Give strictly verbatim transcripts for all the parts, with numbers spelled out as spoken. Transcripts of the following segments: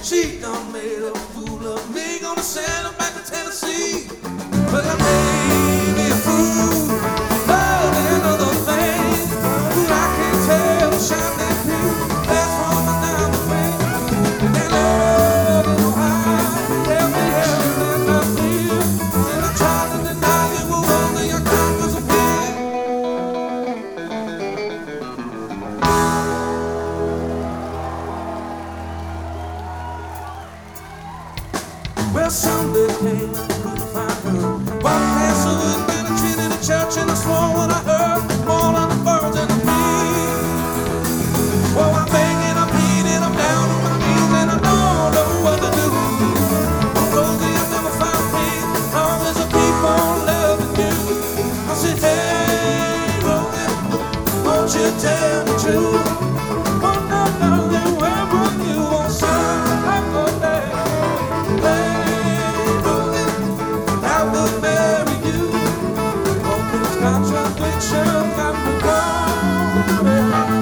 She done made a fool of me, gonna send her back to Tennessee. But I made me a fool, love another thing. I can't tell the shining through, that's falling down the way. And that love in Ohio, help me help me I feel. And I try to deny you, but one day I can't disappear. Well, Sunday came and I couldn't find her. One pastor who'd been a treat in the church, and I swore when I heard more than the birds and the bees. Well, I'm begging, I'm pleading, I'm down on my knees, and I don't know what to do. Rosie, I've never found peace, as long as I keep on loving you. I said, hey, Rosie, won't you tell the truth? Oh, no, darling, where were you on Sunday? Contradiction got me going.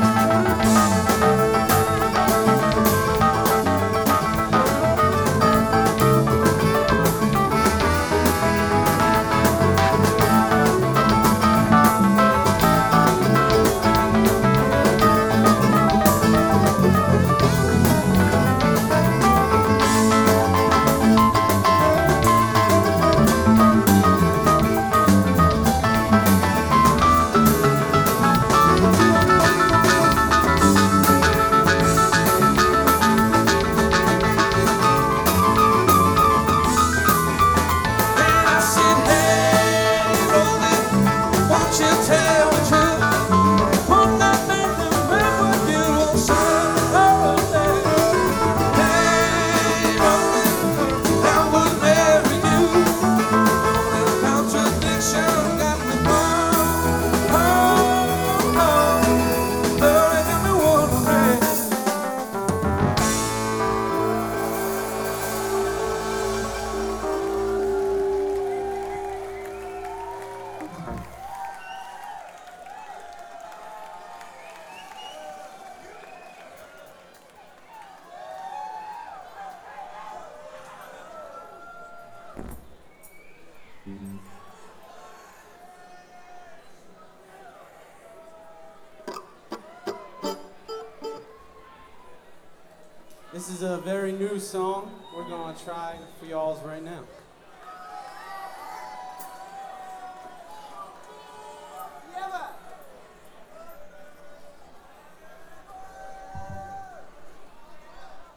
This is a very new song we're going to try for y'alls right now.